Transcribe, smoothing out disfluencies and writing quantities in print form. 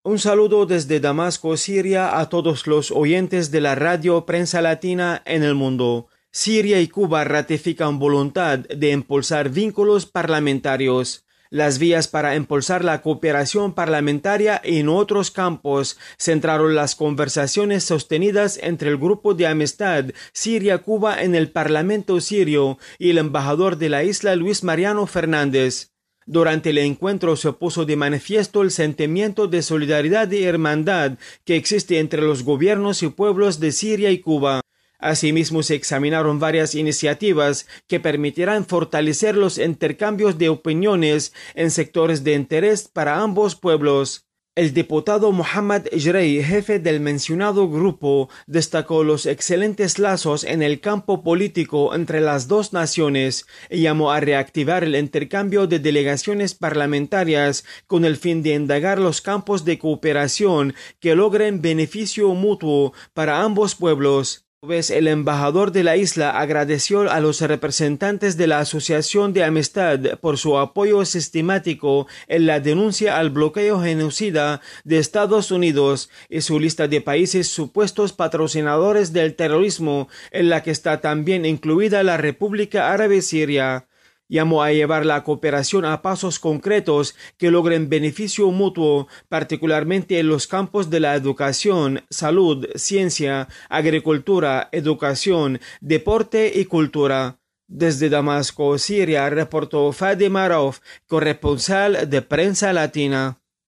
Un saludo desde Damasco, Siria, a todos los oyentes de la radio Prensa Latina en el mundo. Siria y Cuba ratifican voluntad de impulsar vínculos parlamentarios. Las vías para impulsar la cooperación parlamentaria en otros campos centraron las conversaciones sostenidas entre el Grupo de Amistad Siria-Cuba en el Parlamento sirio y el embajador de la isla Luis Mariano Fernández. Durante el encuentro se puso de manifiesto el sentimiento de solidaridad y hermandad que existe entre los gobiernos y pueblos de Siria y Cuba. Asimismo, se examinaron varias iniciativas que permitirán fortalecer los intercambios de opiniones en sectores de interés para ambos pueblos. El diputado Mohammad Ejrei, jefe del mencionado grupo, destacó los excelentes lazos en el campo político entre las dos naciones y llamó a reactivar el intercambio de delegaciones parlamentarias con el fin de indagar los campos de cooperación que logren beneficio mutuo para ambos pueblos. El embajador de la isla agradeció a los representantes de la Asociación de Amistad por su apoyo sistemático en la denuncia al bloqueo genocida de Estados Unidos y su lista de países supuestos patrocinadores del terrorismo, en la que está también incluida la República Árabe Siria. Llamó a llevar la cooperación a pasos concretos que logren beneficio mutuo, particularmente en los campos de la educación, salud, ciencia, agricultura, educación, deporte y cultura. Desde Damasco, Siria, reportó Fadi Marov, corresponsal de Prensa Latina.